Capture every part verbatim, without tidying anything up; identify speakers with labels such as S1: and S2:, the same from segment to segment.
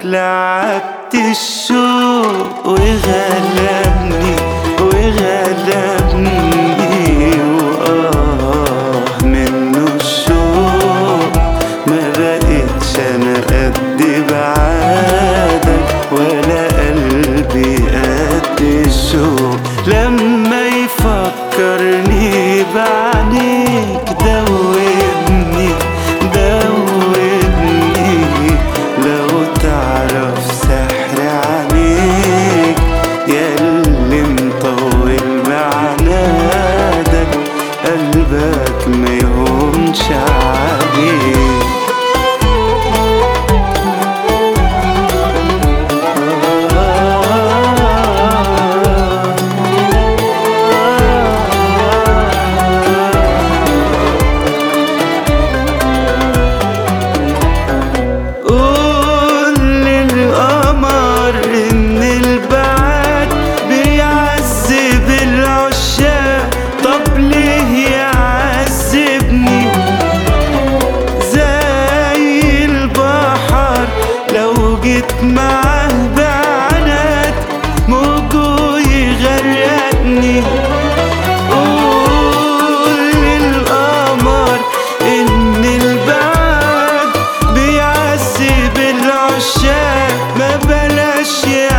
S1: لعبت الشوق وغلبني وغلبني، وآه منه الشوق ما بقتش أنا قد بعادك، ولا قلبي قد الشوق لما يفكرني بعينيك. دوبني دوبني لو تعرف سحر عينيك، ياللي مطول معنادك قلبك ما يهونش عليك. معاه بعناد موجه يغرقني، قول للقمر إن البعد بيعذب العشاق، ما بلاش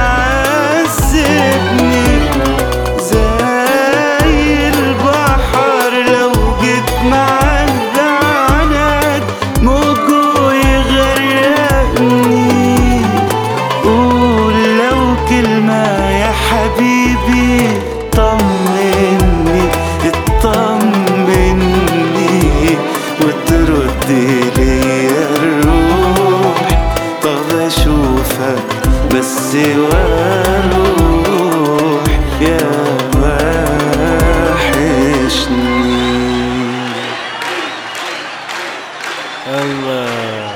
S1: يعذبني. زي البحر لو جيت معاه بعناد موجه يغرقني، يا حبيبي طمني اطمني وترد ليا الروح. طب اشوفك بس واروح يا وحشني. الله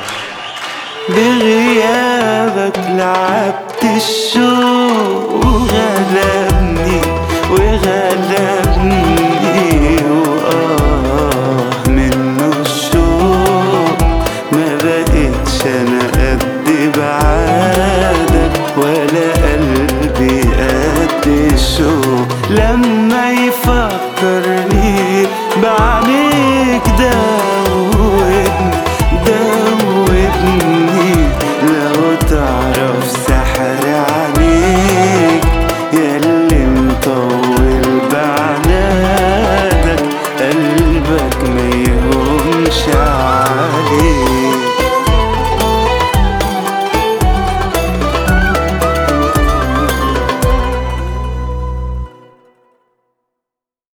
S1: بغيابك لعبت الشوق وغلبني وغلبني، وآه منه الشوق ما بقتش أنا قد بعادك، ولا قلبي قد الشوق لما يفكر